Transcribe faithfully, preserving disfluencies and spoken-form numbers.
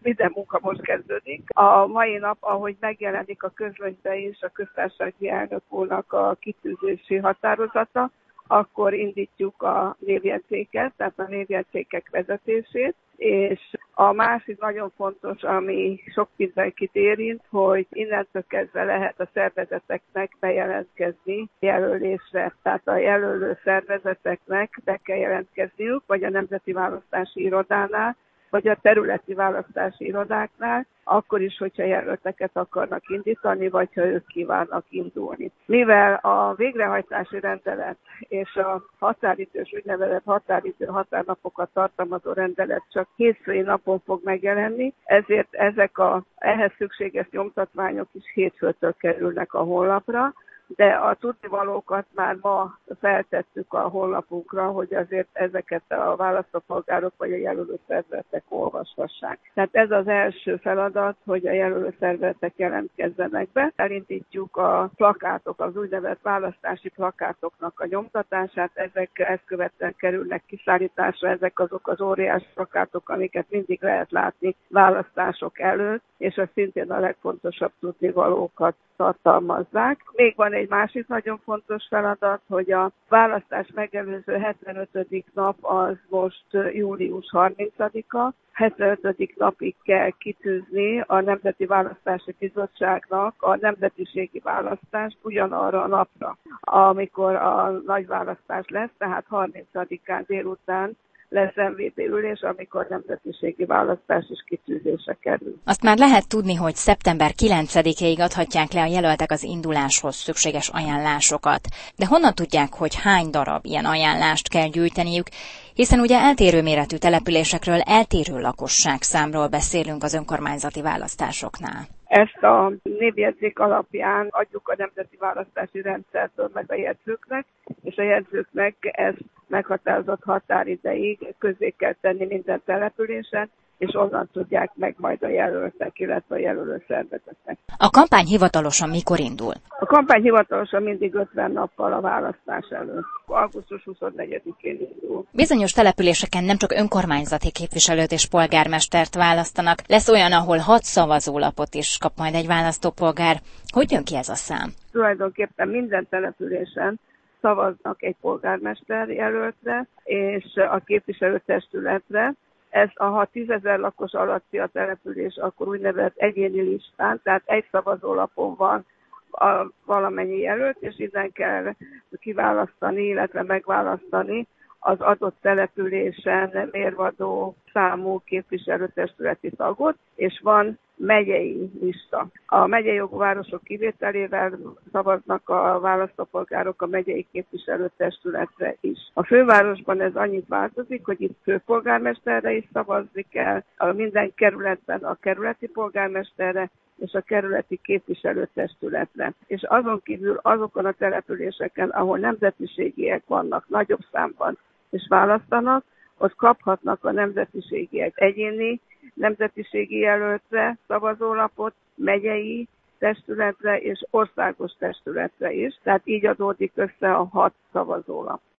minden munka most kezdődik. A mai nap, ahogy megjelenik a közlönybe is a köztársasági elnök úrnak a kitűzési határozata, akkor indítjuk a névjegyzéket, tehát a névjegyzékek vezetését, és a másik nagyon fontos, ami sok mindenkit érint, hogy innentől kezdve lehet a szervezeteknek bejelentkezni jelölésre. Tehát a jelölő szervezeteknek be kell jelentkezniük, vagy a Nemzeti Választási Irodánál, vagy a területi választási irodáknál, akkor is, hogyha jelölteket akarnak indítani, vagy ha ők kívánnak indulni. Mivel a végrehajtási rendelet és a határidős, úgynevezett határidő határnapokat tartalmazó rendelet csak hétfői napon fog megjelenni, ezért ezek a ehhez szükséges nyomtatványok is hétfőtől kerülnek a honlapra, de a tudnivalókat már ma feltettük a honlapunkra, hogy azért ezeket a választópolgárok vagy a jelölő szervezetek olvashassák. Tehát ez az első feladat, hogy a jelölő szervezetek jelentkezzenek be. Elindítjuk a plakátok, az úgynevezett választási plakátoknak a nyomtatását, ezek ezt követően kerülnek kiszállításra, ezek azok az óriás plakátok, amiket mindig lehet látni választások előtt, és az szintén a legfontosabb tudnivalókat tartalmazzák. Még van egy másik nagyon fontos feladat, hogy a választás megelőző hetvenötödik nap az most július harmincadika. hetvenötödik napig kell kitűzni a Nemzeti Választási Bizottságnak a nemzetiségi választást ugyanarra a napra, amikor a nagy választás lesz, tehát harmincadikán délután lesz em vé pé ülés, amikor nemzetiségi választás is kitűzése kerül. Azt már lehet tudni, hogy szeptember kilencedikéig adhatják le a jelöltek az induláshoz szükséges ajánlásokat. De honnan tudják, hogy hány darab ilyen ajánlást kell gyűjteniük, hiszen ugye eltérő méretű településekről, eltérő lakosságszámról beszélünk az önkormányzati választásoknál. Ezt a névjegyzék alapján adjuk a Nemzeti Választási Rendszertől meg a jegyzőknek, és a jegyzőknek ezt meghatározott határideig közé kell tenni minden településen, és onnan tudják meg majd a jelöltek, illetve a jelölő szervezetek. A kampány hivatalosan mikor indul? A kampány hivatalosan mindig ötven nappal a választás előtt. augusztus huszonnegyedikén indul. Bizonyos településeken nem csak önkormányzati képviselőt és polgármestert választanak, lesz olyan, ahol hat szavazólapot is kap majd egy választópolgár. Hogy jön ki ez a szám? Tulajdonképpen minden településen szavaznak egy polgármester jelöltre és a képviselőtestületre. Ez, ha tízezer lakos alatti a település, akkor úgynevezett egyéni listán, tehát egy szavazólapon van a valamennyi jelölt, és innen kell kiválasztani, illetve megválasztani az adott településen mérvadó számú képviselőtestületi tagot, és van megyei lista. A megyei jogú városok kivételével szavaznak a választópolgárok a megyei képviselőtestületre is. A fővárosban ez annyit változik, hogy itt főpolgármesterre is szavazni kell, a minden kerületben a kerületi polgármesterre és a kerületi képviselőtestületre. És azon kívül azokon a településeken, ahol nemzetiségiek vannak nagyobb számban és választanak, ott kaphatnak a nemzetiségiek egyéni nemzetiségi jelöltre szavazólapot, megyei testületre és országos testületre is. Tehát így adódik össze a hat szavazólap.